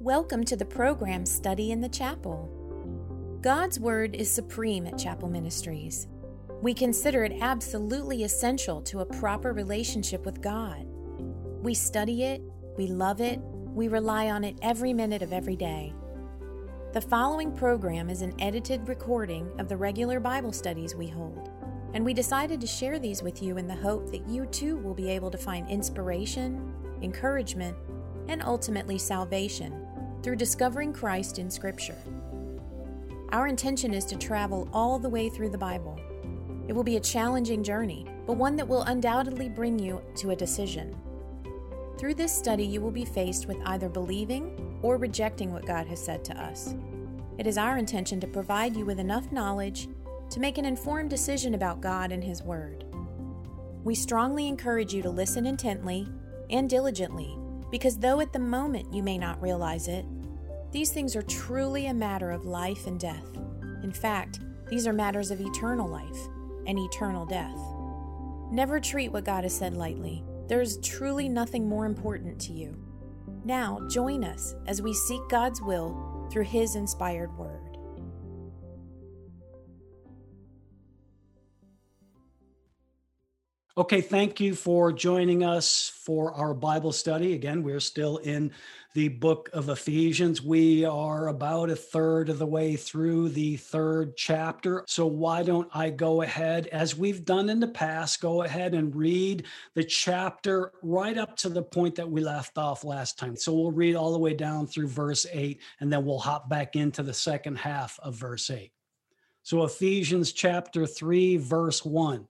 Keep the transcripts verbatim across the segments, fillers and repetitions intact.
Welcome to the program Study in the Chapel. God's Word is supreme at Chapel Ministries. We consider it absolutely essential to a proper relationship with God. We study it, we love it, we rely on it every minute of every day. The following program is an edited recording of the regular Bible studies we hold, and we decided to share these with you in the hope that you too will be able to find inspiration, encouragement, and ultimately salvation through discovering Christ in Scripture. Our intention is to travel all the way through the Bible. It will be a challenging journey, but one that will undoubtedly bring you to a decision. Through this study, you will be faced with either believing or rejecting what God has said to us. It is our intention to provide you with enough knowledge to make an informed decision about God and His Word. We strongly encourage you to listen intently and diligently, because though at the moment you may not realize it, these things are truly a matter of life and death. In fact, these are matters of eternal life and eternal death. Never treat what God has said lightly. There is truly nothing more important to you. Now, join us as we seek God's will through His inspired Word. Okay, thank you for joining us for our Bible study. Again, we're still in the book of Ephesians. We are about a third of the way through the third chapter. So why don't I go ahead, as we've done in the past, go ahead and read the chapter right up to the point that we left off last time. So we'll read all the way down through verse eight, and then we'll hop back into the second half of verse eight. So Ephesians chapter three, verse one.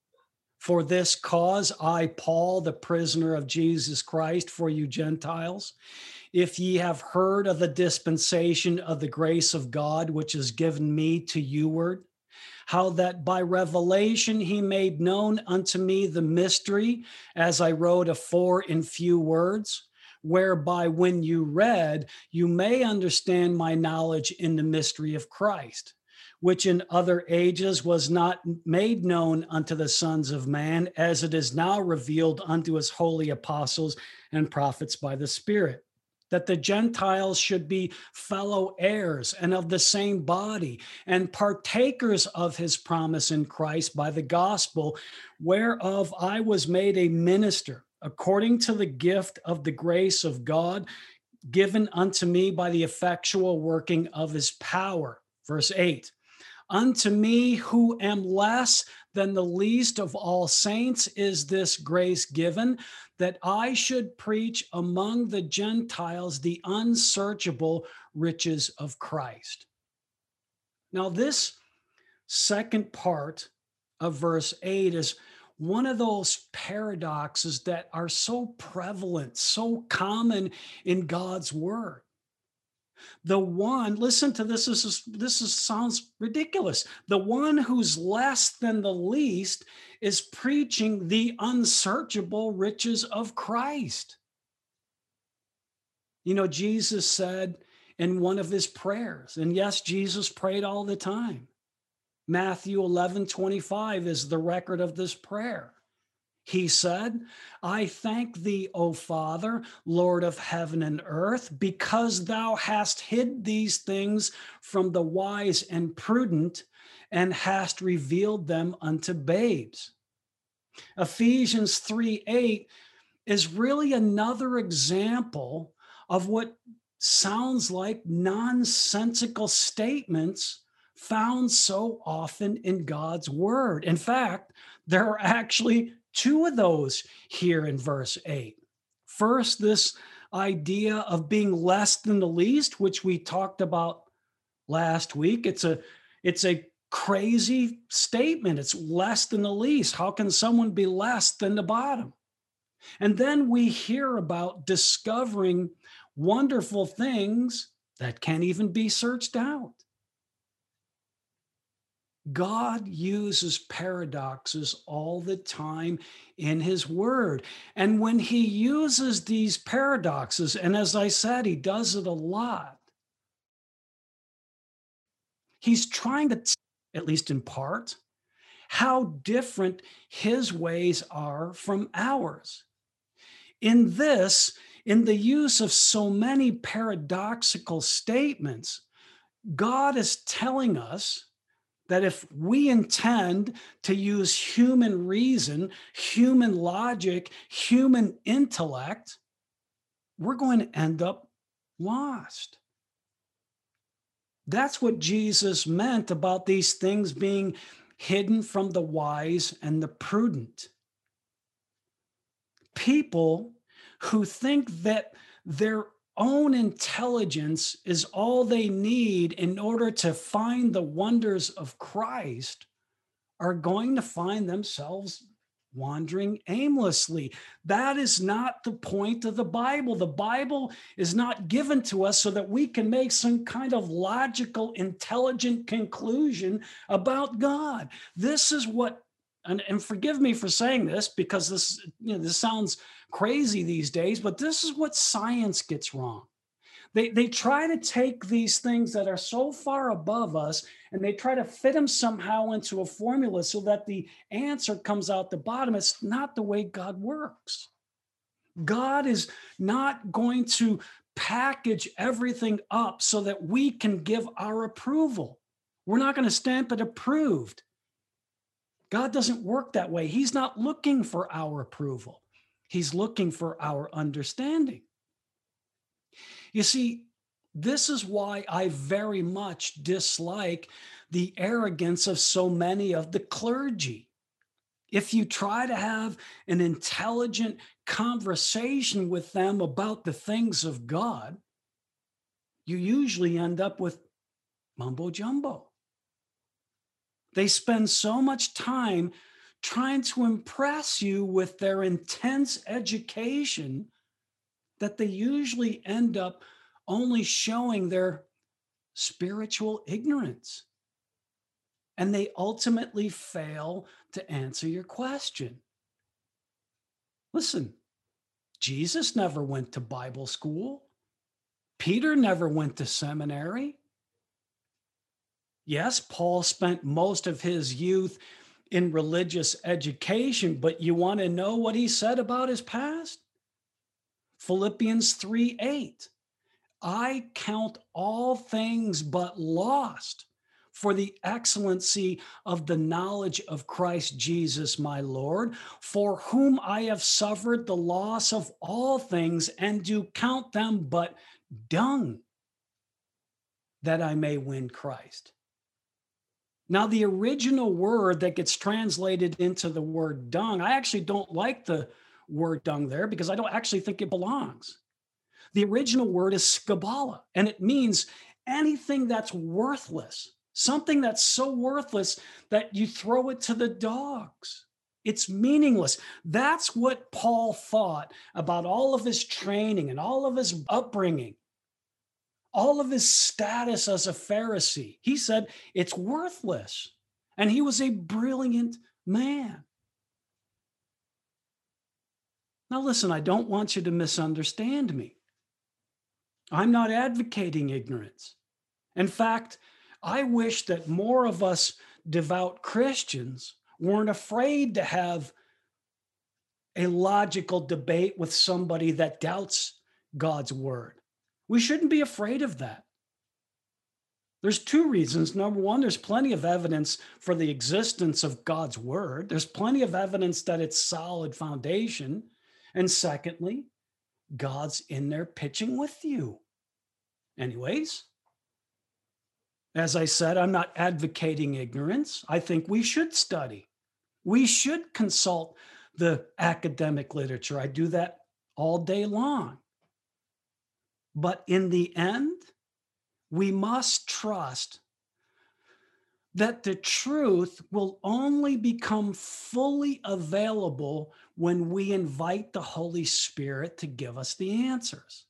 For this cause I, Paul, the prisoner of Jesus Christ, for you Gentiles, if ye have heard of the dispensation of the grace of God, which is given me to youward, how that by revelation he made known unto me the mystery, as I wrote afore in few words, whereby when you read, you may understand my knowledge in the mystery of Christ, which in other ages was not made known unto the sons of man, as it is now revealed unto his holy apostles and prophets by the Spirit, that the Gentiles should be fellow heirs and of the same body, and partakers of his promise in Christ by the gospel, whereof I was made a minister, according to the gift of the grace of God, given unto me by the effectual working of his power. Verse eight. Unto me, who am less than the least of all saints, is this grace given, that I should preach among the Gentiles the unsearchable riches of Christ. Now, this second part of verse eight is one of those paradoxes that are so prevalent, so common in God's Word. The one, listen to this, this is, this is, sounds ridiculous. The one who's less than the least is preaching the unsearchable riches of Christ. You know, Jesus said in one of his prayers, and yes, Jesus prayed all the time. Matthew eleven twenty-five is the record of this prayer. He said, I thank thee, O Father, Lord of heaven and earth, because thou hast hid these things from the wise and prudent, and hast revealed them unto babes. Ephesians three eight is really another example of what sounds like nonsensical statements found so often in God's Word. In fact, there are actually two of those here in verse eight. First, this idea of being less than the least, which we talked about last week. It's a, it's a crazy statement. It's less than the least. How can someone be less than the bottom? And then we hear about discovering wonderful things that can't even be searched out. God uses paradoxes all the time in his word. And when he uses these paradoxes, and as I said, he does it a lot, he's trying to, at least in part, how different his ways are from ours. In this, In the use of so many paradoxical statements, God is telling us that if we intend to use human reason, human logic, human intellect, we're going to end up lost. That's what Jesus meant about these things being hidden from the wise and the prudent. People who think that their own intelligence is all they need in order to find the wonders of Christ are going to find themselves wandering aimlessly. That is not the point of the Bible. The Bible is not given to us so that we can make some kind of logical, intelligent conclusion about God. This is what, and, and forgive me for saying this because this, you know, this sounds crazy these days, but this is what science gets wrong. They, they try to take these things that are so far above us and they try to fit them somehow into a formula so that the answer comes out the bottom. It's not the way God works. God is not going to package everything up so that we can give our approval. We're not going to stamp it approved. God doesn't work that way. He's not looking for our approval. He's looking for our understanding. You see, this is why I very much dislike the arrogance of so many of the clergy. If you try to have an intelligent conversation with them about the things of God, you usually end up with mumbo jumbo. They spend so much time trying to impress you with their intense education that they usually end up only showing their spiritual ignorance. And they ultimately fail to answer your question. Listen, Jesus never went to Bible school. Peter never went to seminary. Yes, Paul spent most of his youth in religious education, but you want to know what he said about his past? Philippians three eight, I count all things but lost for the excellency of the knowledge of Christ Jesus my Lord, for whom I have suffered the loss of all things and do count them but dung, that I may win Christ. Now, the original word that gets translated into the word dung, I actually don't like the word dung there because I don't actually think it belongs. The original word is skabala, and it means anything that's worthless, something that's so worthless that you throw it to the dogs. It's meaningless. That's what Paul thought about all of his training and all of his upbringing, all of his status as a Pharisee. He said it's worthless, and he was a brilliant man. Now, listen, I don't want you to misunderstand me. I'm not advocating ignorance. In fact, I wish that more of us devout Christians weren't afraid to have a logical debate with somebody that doubts God's word. We shouldn't be afraid of that. There's two reasons. Number one, there's plenty of evidence for the existence of God's word. There's plenty of evidence that it's solid foundation. And secondly, God's in there pitching with you. Anyways, as I said, I'm not advocating ignorance. I think we should study. We should consult the academic literature. I do that all day long. But in the end, we must trust that the truth will only become fully available when we invite the Holy Spirit to give us the answers.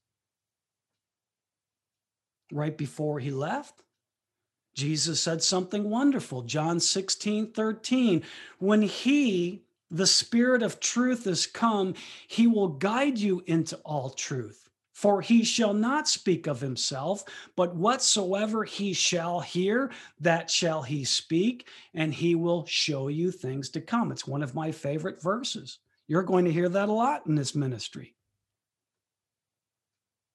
Right before he left, Jesus said something wonderful. John sixteen thirteen, when he, the Spirit of truth, is come, he will guide you into all truth. For he shall not speak of himself, but whatsoever he shall hear, that shall he speak, and he will show you things to come. It's one of my favorite verses. You're going to hear that a lot in this ministry.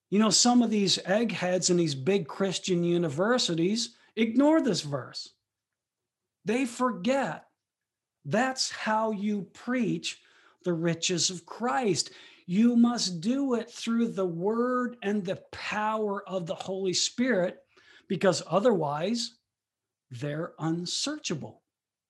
You know, some of these eggheads in these big Christian universities ignore this verse. They forget that's how you preach the riches of Christ. You must do it through the word and the power of the Holy Spirit, because otherwise they're unsearchable.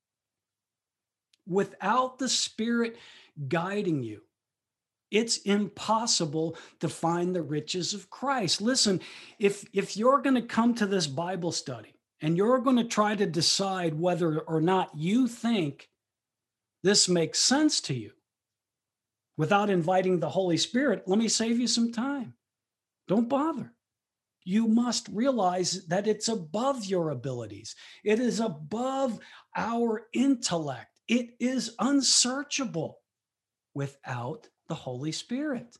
Without the Spirit guiding you, it's impossible to find the riches of Christ. Listen, if, if you're going to come to this Bible study and you're going to try to decide whether or not you think this makes sense to you without inviting the Holy Spirit, let me save you some time. Don't bother. You must realize that it's above your abilities. It is above our intellect. It is unsearchable without the Holy Spirit.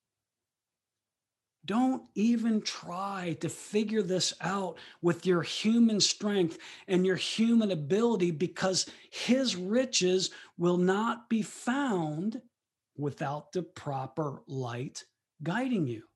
Don't even try to figure this out with your human strength and your human ability, because his riches will not be found without the proper light guiding you.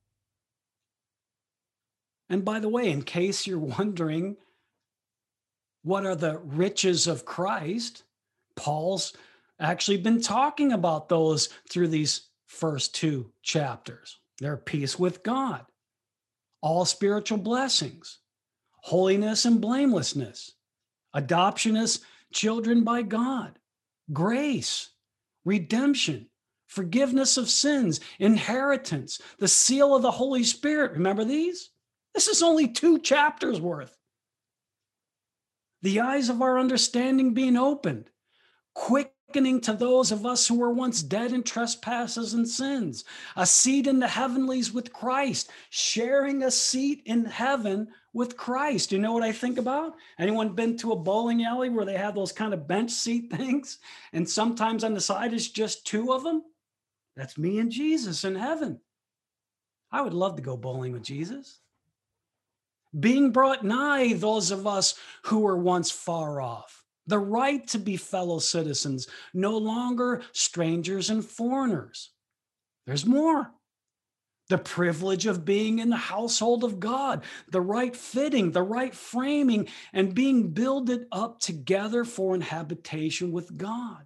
And by the way, in case you're wondering, what are the riches of Christ? Paul's actually been talking about those through these first two chapters. They're peace with God, all spiritual blessings, holiness and blamelessness, adoption as children by God, grace, redemption, forgiveness of sins, inheritance, the seal of the Holy Spirit. Remember these? This is only two chapters worth. The eyes of our understanding being opened, quickening to those of us who were once dead in trespasses and sins, a seat in the heavenlies with Christ, sharing a seat in heaven with Christ. You know what I think about? Anyone been to a bowling alley where they have those kind of bench seat things? And sometimes on the side is just two of them? That's me and Jesus in heaven. I would love to go bowling with Jesus. Being brought nigh those of us who were once far off, the right to be fellow citizens, no longer strangers and foreigners. There's more. The privilege of being in the household of God, the right fitting, the right framing, and being builded up together for an habitation with God.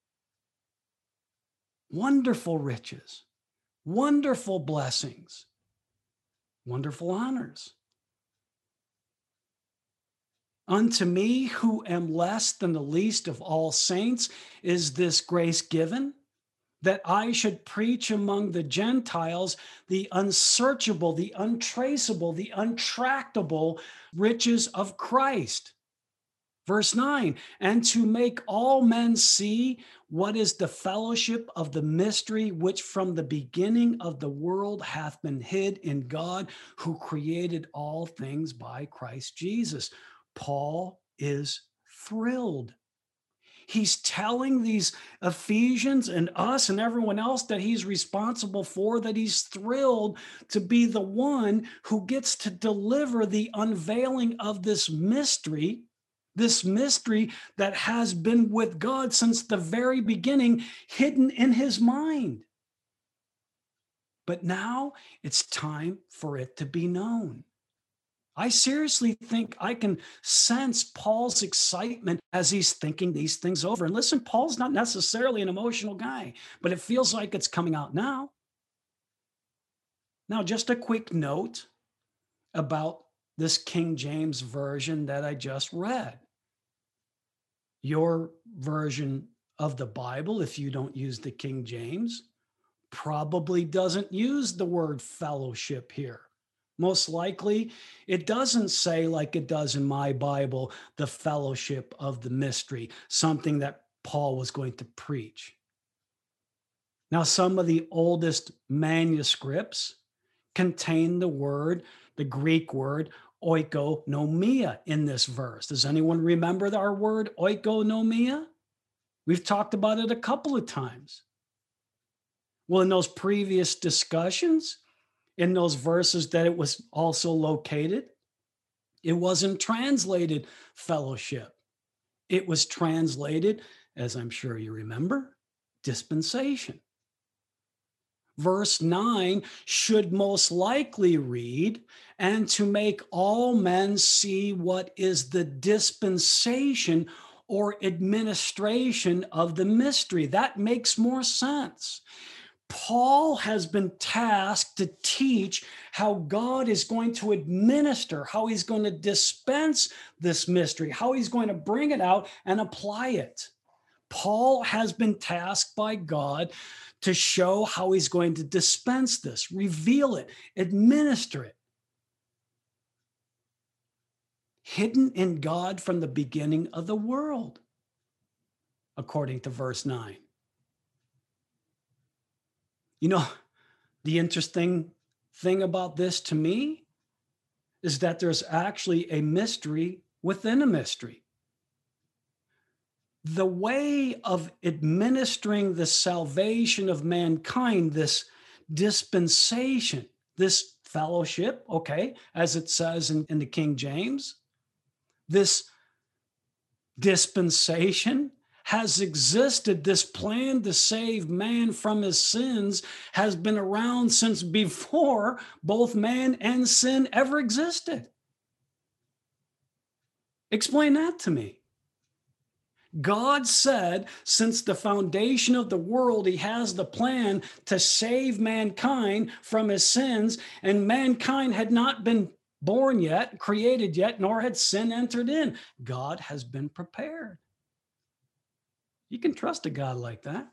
Wonderful riches, wonderful blessings, wonderful honors. Unto me, who am less than the least of all saints, is this grace given, that I should preach among the Gentiles the unsearchable, the untraceable, the untractable riches of Christ. Verse nine, and to make all men see what is the fellowship of the mystery which from the beginning of the world hath been hid in God, who created all things by Christ Jesus. Paul is thrilled. He's telling these Ephesians and us and everyone else that he's responsible for, that he's thrilled to be the one who gets to deliver the unveiling of this mystery, this mystery that has been with God since the very beginning, hidden in his mind. But now it's time for it to be known. I seriously think I can sense Paul's excitement as he's thinking these things over. And listen, Paul's not necessarily an emotional guy, but it feels like it's coming out now. Now, just a quick note about this King James version that I just read. Your version of the Bible, if you don't use the King James, probably doesn't use the word fellowship here. Most likely, it doesn't say, like it does in my Bible, the fellowship of the mystery, something that Paul was going to preach. Now, some of the oldest manuscripts contain the word, the Greek word, oikonomia in this verse. Does anyone remember our word oikonomia? We've talked about it a couple of times. Well, in those previous discussions, in those verses that it was also located, it wasn't translated fellowship. It was translated, as I'm sure you remember, dispensation. Verse nine should most likely read, and to make all men see what is the dispensation or administration of the mystery. That makes more sense. Paul has been tasked to teach how God is going to administer, how he's going to dispense this mystery, how he's going to bring it out and apply it. Paul has been tasked by God to show how he's going to dispense this, reveal it, administer it. Hidden in God from the beginning of the world, according to verse nine. You know, the interesting thing about this to me is that there's actually a mystery within a mystery. The way of administering the salvation of mankind, this dispensation, this fellowship, okay, as it says in, in the King James, this dispensation has existed. This plan to save man from his sins has been around since before both man and sin ever existed. Explain that to me. God said, since the foundation of the world, he has the plan to save mankind from his sins, and mankind had not been born yet, created yet, nor had sin entered in. God has been prepared. You can trust a God like that.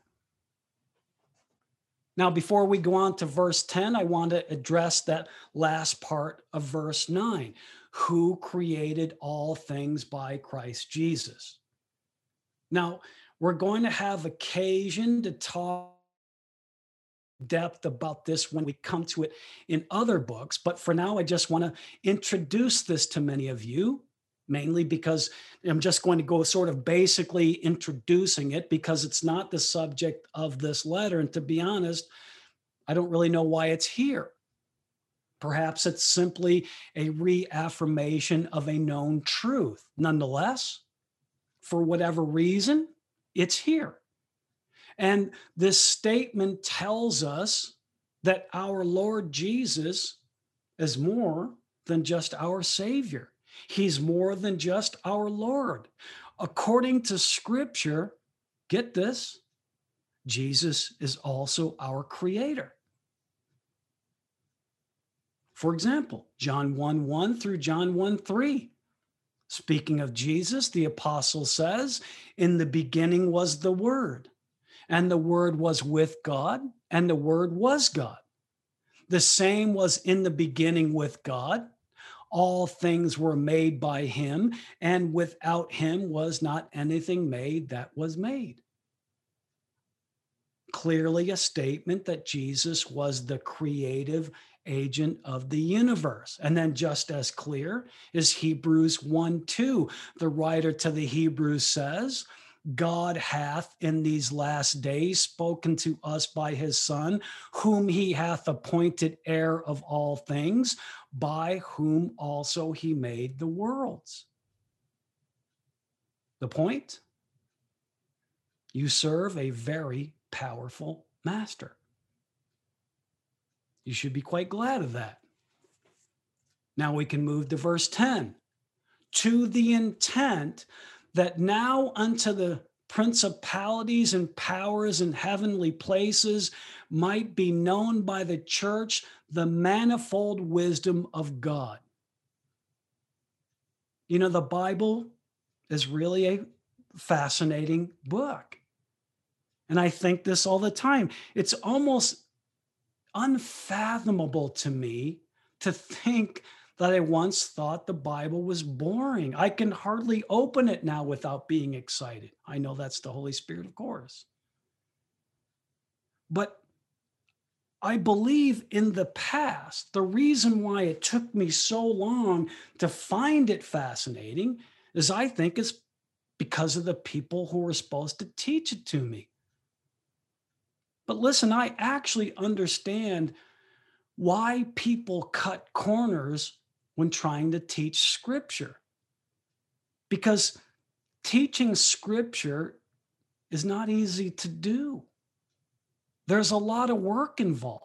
Now, before we go on to verse ten, I want to address that last part of verse nine. Who created all things by Christ Jesus? Now, we're going to have occasion to talk in depth about this when we come to it in other books. But for now, I just want to introduce this to many of you, mainly because I'm just going to go sort of basically introducing it because it's not the subject of this letter. And to be honest, I don't really know why it's here. Perhaps it's simply a reaffirmation of a known truth. Nonetheless, for whatever reason, it's here. And this statement tells us that our Lord Jesus is more than just our Savior. He's more than just our Lord. According to Scripture, get this, Jesus is also our Creator. For example, John one one through John one three. Speaking of Jesus, the apostle says, in the beginning was the Word, and the Word was with God, and the Word was God. The same was in the beginning with God. All things were made by him, and without him was not anything made that was made. Clearly a statement that Jesus was the creative agent of the universe. And then just as clear is Hebrews one two. The writer to the Hebrews says, God hath in these last days spoken to us by his Son, whom he hath appointed heir of all things, by whom also he made the worlds. The point? You serve a very powerful master. You should be quite glad of that. Now we can move to verse ten. To the intent that now unto the principalities and powers in heavenly places might be known by the church the manifold wisdom of God. You know, the Bible is really a fascinating book. And I think this all the time. It's almost unfathomable to me to think that I once thought the Bible was boring. I can hardly open it now without being excited. I know that's the Holy Spirit, of course. But I believe in the past, the reason why it took me so long to find it fascinating is I think it's because of the people who were supposed to teach it to me. But listen, I actually understand why people cut corners when trying to teach Scripture. Because teaching Scripture is not easy to do. There's a lot of work involved.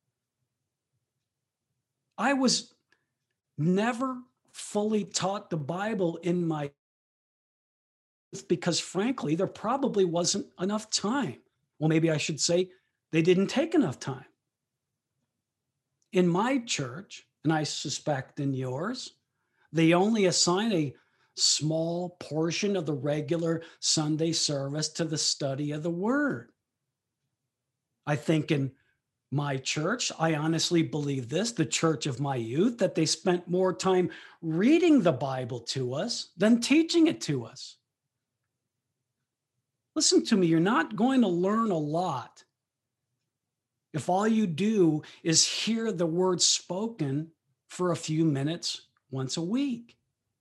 I was never fully taught the Bible in my youth because, frankly, there probably wasn't enough time. Well, maybe I should say they didn't take enough time. In my church, and I suspect in yours, they only assign a small portion of the regular Sunday service to the study of the Word. I think in my church, I honestly believe this, the church of my youth, that they spent more time reading the Bible to us than teaching it to us. Listen to me, you're not going to learn a lot if all you do is hear the word spoken for a few minutes once a week.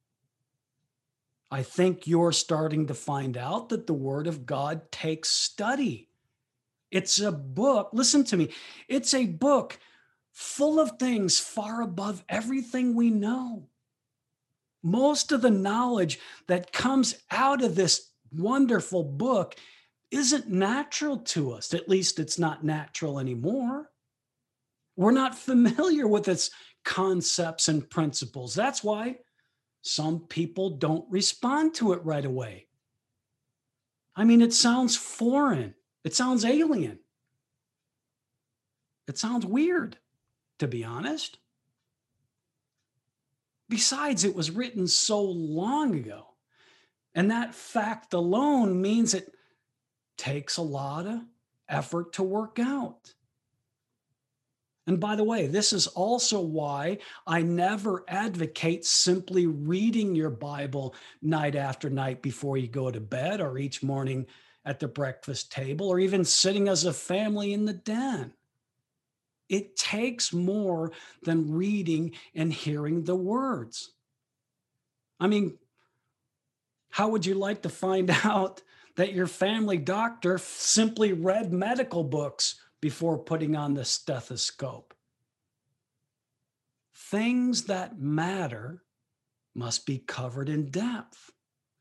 I think you're starting to find out that the Word of God takes study. It's a book, listen to me, it's a book full of things far above everything we know. Most of the knowledge that comes out of this wonderful book isn't natural to us. At least it's not natural anymore. We're not familiar with its concepts and principles. That's why some people don't respond to it right away. I mean, it sounds foreign. It sounds alien. It sounds weird, to be honest. Besides, it was written so long ago. And that fact alone means it takes a lot of effort to work out. And by the way, this is also why I never advocate simply reading your Bible night after night before you go to bed, or each morning at the breakfast table, or even sitting as a family in the den. It takes more than reading and hearing the words. I mean, how would you like to find out that your family doctor simply read medical books before putting on the stethoscope? Things that matter must be covered in depth.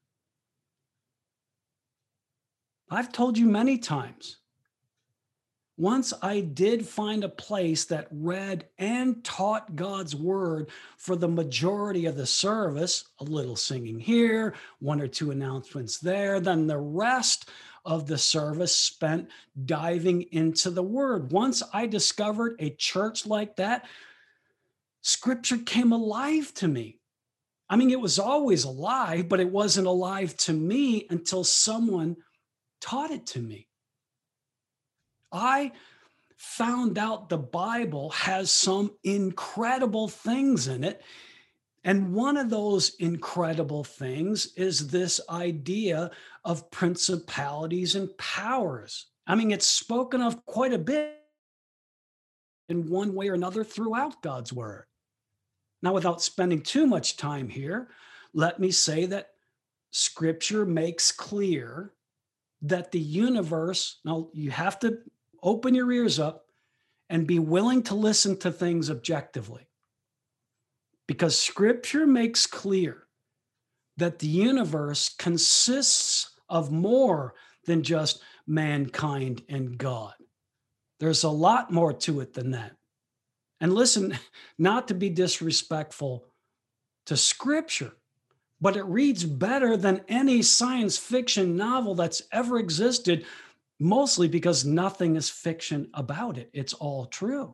I've told you many times, once I did find a place that read and taught God's word for the majority of the service, a little singing here, one or two announcements there, then the rest of the service spent diving into the word. Once I discovered a church like that, Scripture came alive to me. I mean, it was always alive, but it wasn't alive to me until someone taught it to me. I found out the Bible has some incredible things in it. And one of those incredible things is this idea of principalities and powers. I mean, it's spoken of quite a bit in one way or another throughout God's word. Now, without spending too much time here, let me say that Scripture makes clear that the universe, now you have to open your ears up and be willing to listen to things objectively, because Scripture makes clear that the universe consists of more than just mankind and God. There's a lot more to it than that. And listen, not to be disrespectful to Scripture, but it reads better than any science fiction novel that's ever existed, mostly because nothing is fiction about it. It's all true.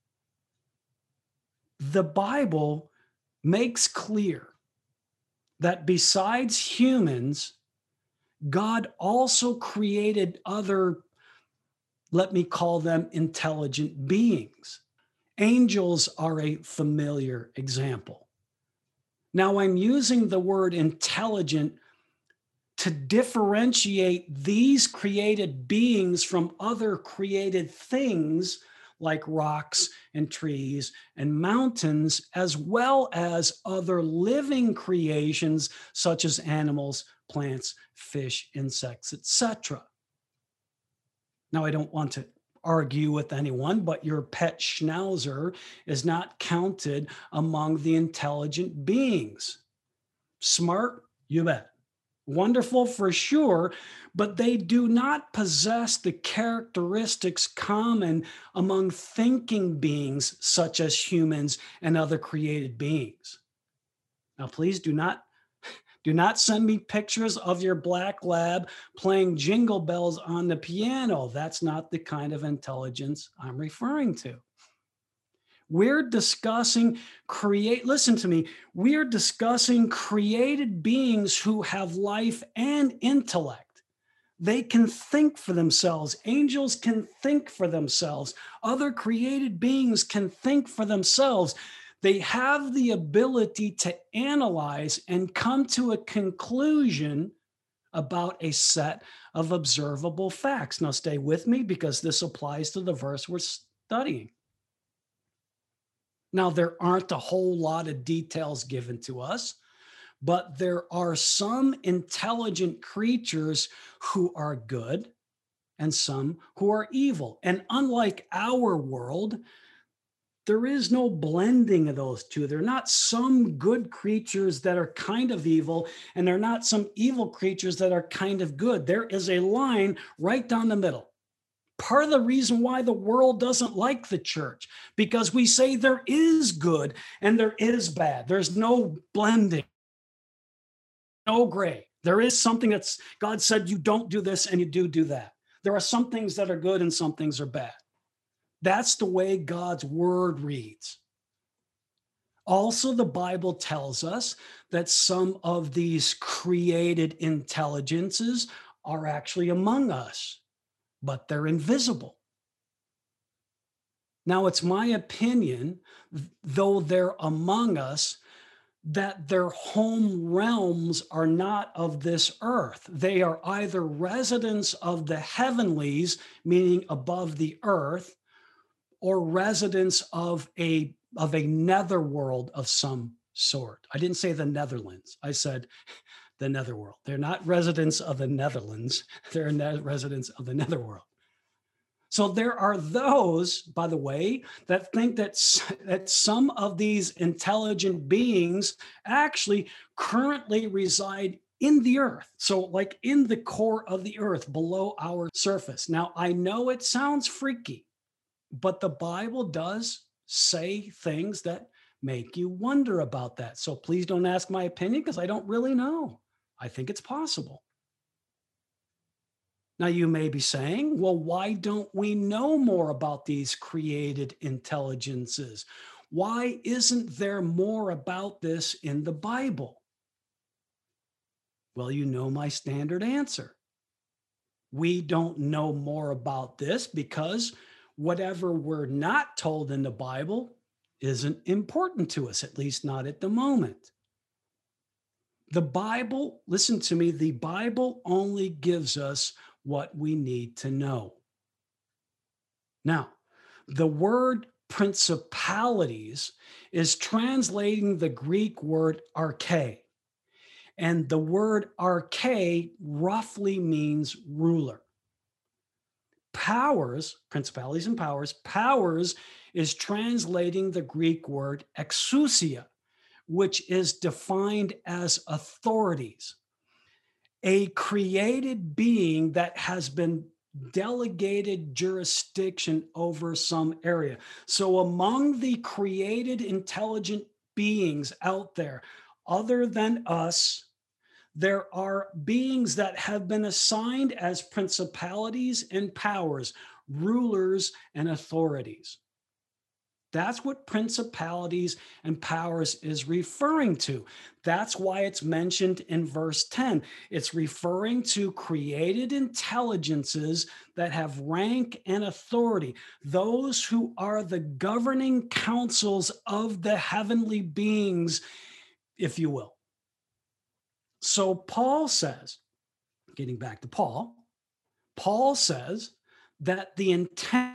The Bible makes clear that besides humans, God also created other, let me call them intelligent beings. Angels are a familiar example. Now, I'm using the word intelligent to differentiate these created beings from other created things like rocks and trees and mountains, as well as other living creations such as animals, plants, fish, insects, et cetera. Now, I don't want to argue with anyone, but your pet schnauzer is not counted among the intelligent beings. Smart, you bet. Wonderful for sure, but they do not possess the characteristics common among thinking beings such as humans and other created beings. Now, please do not do not send me pictures of your black lab playing jingle bells on the piano. That's not the kind of intelligence I'm referring to. We're discussing create, listen to me, we're discussing created beings who have life and intellect. They can think for themselves. Angels can think for themselves. Other created beings can think for themselves. They have the ability to analyze and come to a conclusion about a set of observable facts. Now, stay with me because this applies to the verse we're studying. Now, there aren't a whole lot of details given to us, but there are some intelligent creatures who are good and some who are evil. And unlike our world, there is no blending of those two. They're not some good creatures that are kind of evil, and they're not some evil creatures that are kind of good. There is a line right down the middle. Part of the reason why the world doesn't like the church, because we say there is good and there is bad. There's no blending, no gray. There is something that's, God said, you don't do this and you do do that. There are some things that are good and some things are bad. That's the way God's word reads. Also, the Bible tells us that some of these created intelligences are actually among us, but they're invisible. Now, it's my opinion, though they're among us, that their home realms are not of this earth. They are either residents of the heavenlies, meaning above the earth, or residents of a, of a netherworld of some sort. I didn't say the Netherlands. I said the netherworld. They're not residents of the Netherlands. They're ne- residents of the netherworld. So there are those, by the way, that think that, that some of these intelligent beings actually currently reside in the earth. So like in the core of the earth, below our surface. Now, I know it sounds freaky, but the Bible does say things that make you wonder about that. So please don't ask my opinion because I don't really know. I think it's possible. Now, you may be saying, well, why don't we know more about these created intelligences? Why isn't there more about this in the Bible? Well, you know my standard answer. We don't know more about this because whatever we're not told in the Bible isn't important to us, at least not at the moment. The Bible, listen to me, the Bible only gives us what we need to know. Now, the word principalities is translating the Greek word arche, and the word arche roughly means ruler. Powers, principalities and powers, powers is translating the Greek word exousia, which is defined as authorities. A created being that has been delegated jurisdiction over some area. So among the created intelligent beings out there, other than us, there are beings that have been assigned as principalities and powers, rulers and authorities. That's what principalities and powers is referring to. That's why it's mentioned in verse ten. It's referring to created intelligences that have rank and authority, those who are the governing councils of the heavenly beings, if you will. So Paul says, getting back to Paul, Paul says that the intent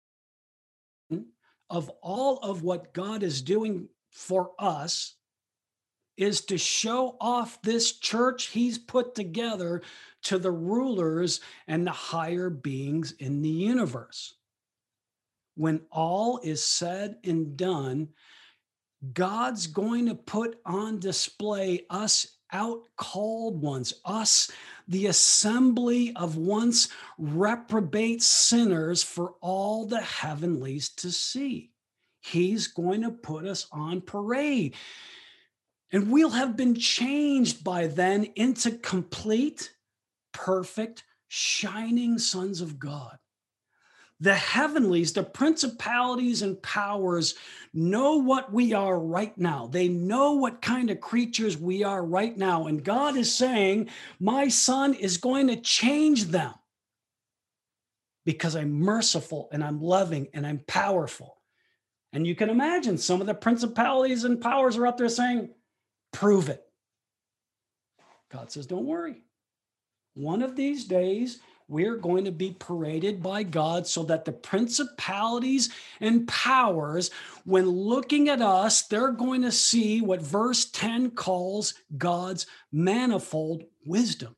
of all of what God is doing for us is to show off this church he's put together to the rulers and the higher beings in the universe. When all is said and done, God's going to put on display us outcalled ones, us, the assembly of once reprobate sinners for all the heavenlies to see. He's going to put us on parade. And we'll have been changed by then into complete, perfect, shining sons of God. The heavenlies, the principalities and powers know what we are right now. They know what kind of creatures we are right now. And God is saying, my son is going to change them because I'm merciful and I'm loving and I'm powerful. And you can imagine some of the principalities and powers are up there saying, prove it. God says, don't worry. One of these days, we're going to be paraded by God so that the principalities and powers, when looking at us, they're going to see what verse ten calls God's manifold wisdom.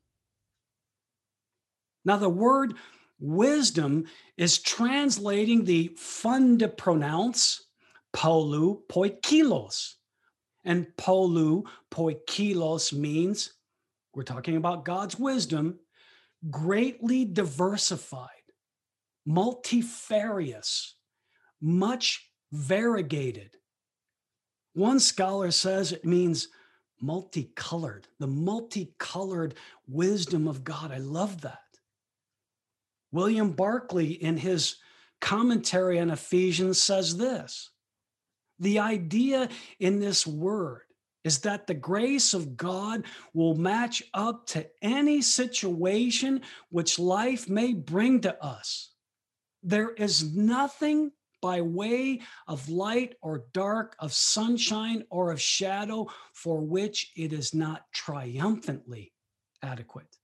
Now, the word wisdom is translating the fun to pronounce polou poikilos. And polou poikilos means, we're talking about God's wisdom, greatly diversified, multifarious, much variegated. One scholar says it means multicolored, the multicolored wisdom of God. I love that. William Barclay, in his commentary on Ephesians, says this: the idea in this word is that the grace of God will match up to any situation which life may bring to us. There is nothing by way of light or dark, of sunshine or of shadow, for which it is not triumphantly adequate.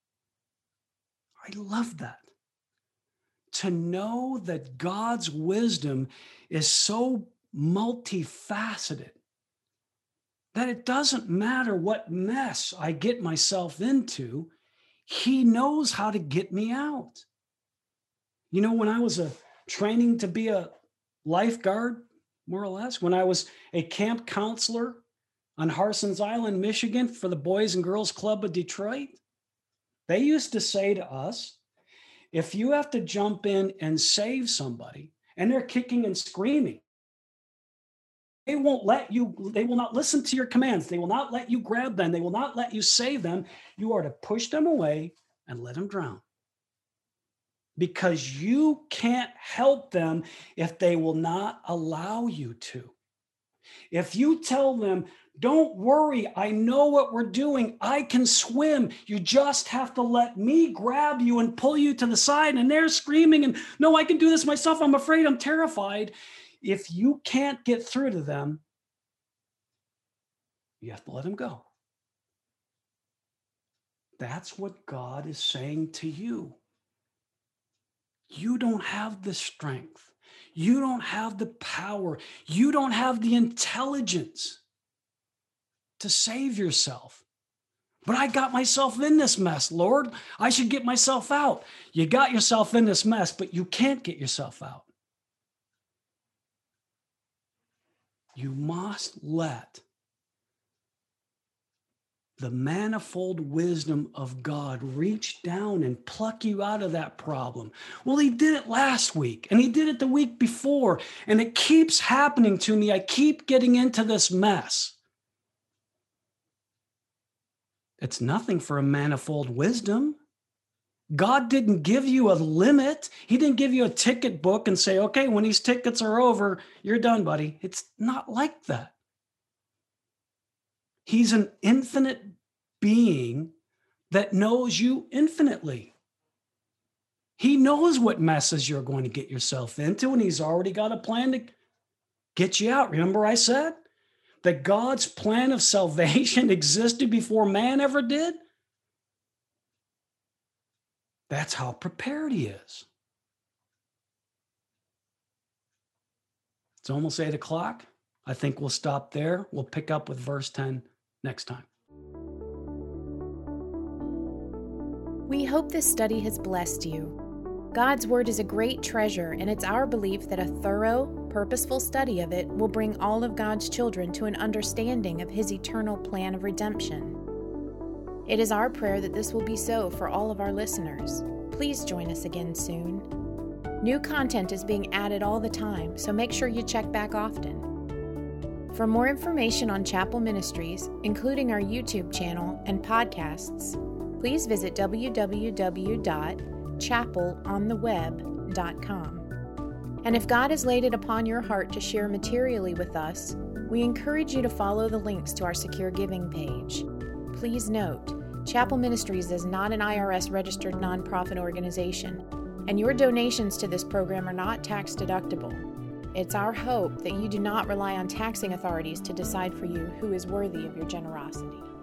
I love that. To know that God's wisdom is so multifaceted that it doesn't matter what mess I get myself into, he knows how to get me out. You know, when I was a training to be a lifeguard, more or less, when I was a camp counselor on Harson's Island, Michigan, for the Boys and Girls Club of Detroit, they used to say to us, if you have to jump in and save somebody and they're kicking and screaming, they won't let you, they will not listen to your commands. They will not let you grab them. They will not let you save them. You are to push them away and let them drown. Because you can't help them if they will not allow you to. If you tell them, don't worry, I know what we're doing. I can swim. You just have to let me grab you and pull you to the side. And they're screaming and, no, I can do this myself. I'm afraid, I'm terrified. If you can't get through to them, you have to let them go. That's what God is saying to you. You don't have the strength. You don't have the power. You don't have the intelligence to save yourself. But I got myself in this mess, Lord. I should get myself out. You got yourself in this mess, but you can't get yourself out. You must let the manifold wisdom of God reach down and pluck you out of that problem. Well, he did it last week, and he did it the week before, and it keeps happening to me. I keep getting into this mess. It's nothing for a manifold wisdom. God didn't give you a limit. He didn't give you a ticket book and say, okay, when these tickets are over, you're done, buddy. It's not like that. He's an infinite being that knows you infinitely. He knows what messes you're going to get yourself into, and he's already got a plan to get you out. Remember I said that God's plan of salvation existed before man ever did? That's how prepared he is. It's almost eight o'clock. I think we'll stop there. We'll pick up with verse ten next time. We hope this study has blessed you. God's Word is a great treasure, and it's our belief that a thorough, purposeful study of it will bring all of God's children to an understanding of His eternal plan of redemption. It is our prayer that this will be so for all of our listeners. Please join us again soon. New content is being added all the time, so make sure you check back often. For more information on Chapel Ministries, including our YouTube channel and podcasts, please visit w w w dot chapel on the web dot com. And if God has laid it upon your heart to share materially with us, we encourage you to follow the links to our secure giving page. Please note, Chapel Ministries is not an I R S-registered nonprofit organization, and your donations to this program are not tax deductible. It's our hope that you do not rely on taxing authorities to decide for you who is worthy of your generosity.